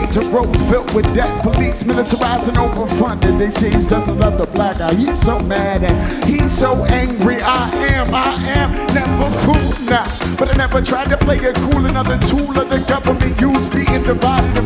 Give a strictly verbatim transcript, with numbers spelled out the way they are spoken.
major roads filled with debt. Police militarizing, overfunded. They say he doesn't love the black guy. He's so mad and he's so angry. I am, I am never cool now. But I never tried to play it cool. Another tool of the government used, being divided